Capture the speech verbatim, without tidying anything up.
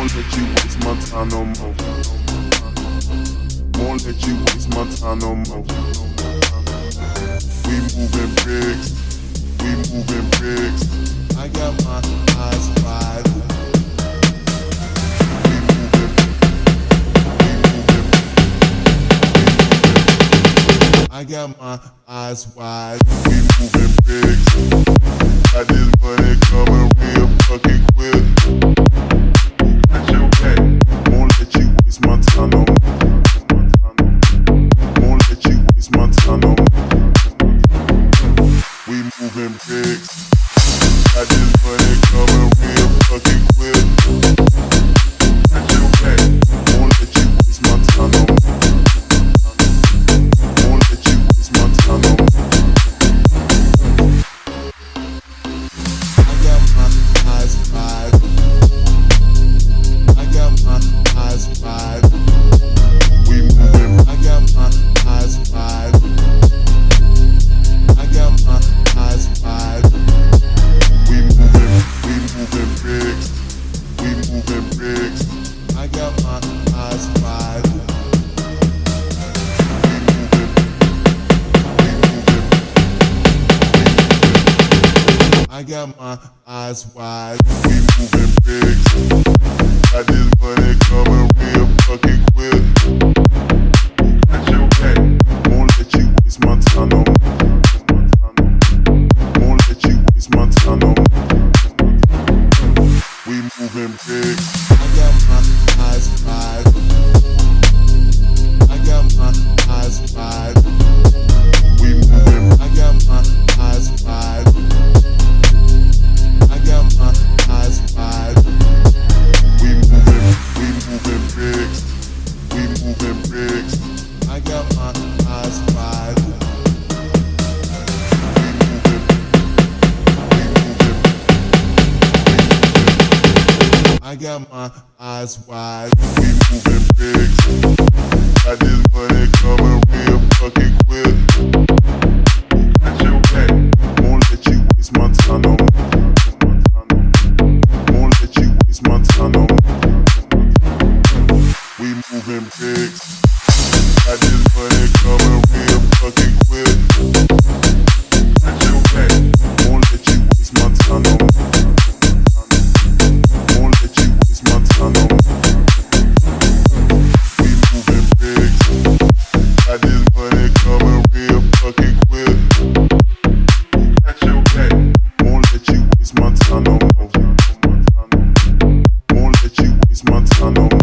Won't let you waste my time no more. Won't let you waste my time no more. We moving bricks, we moving bricks. I got my eyes wide. We moving, we moving, we moving. I got my eyes wide. We moving bricks. I just wanna come real fucking quick. Got your back. Won't let you waste my time no more. Won't let you waste my time no more. We moving bricks. I just wanna come real fucking quick. Got your back. Won't let you waste my time no more. Won't let you waste my time no more. I got my eyes wide. I got my eyes wide. We moving. I got my eyes wide. I got my eyes wide. We moving. We moving bricks. We moving bricks. I got my eyes wide. We moving. We moving. I got my eyes wide. We moving bricks. I just wanna come real fucking quick. Got your back. Won't let you waste my time no more. Won't let you waste my time no more. We moving bricks. I got my eyes wide. I got my eyes wide. We moving. I got my eyes wide. I got my eyes wide. We moving, we moving bricks. We moving bricks. I got my eyes wide. We moving, we moving, we moving. I got my eyes wide. We moving bricks. I just wanna come real fucking quick. Got your back. Won't let you waste my time no more. Won't let you waste my time no more. We moving bricks. I just wanna come real fucking quick. Got your back. Won't let you waste my time no more. Won't let you waste my time no more. We moving bricks. I just wanna come real fucking quick. Got your back. Won't let you waste my time no more. Won't let you waste my time no more.